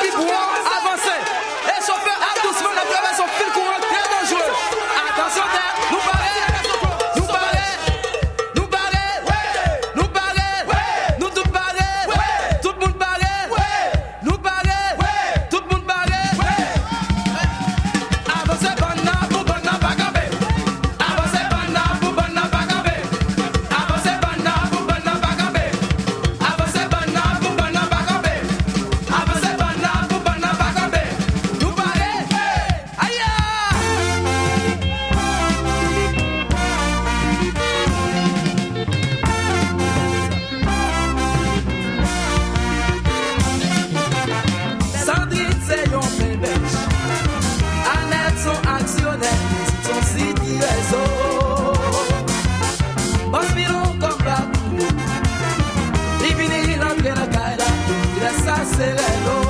qui boit, avancez. Et chauffeur, à doucement, la traverse son fil courant très dangereux. Attention, nous parler. Sereno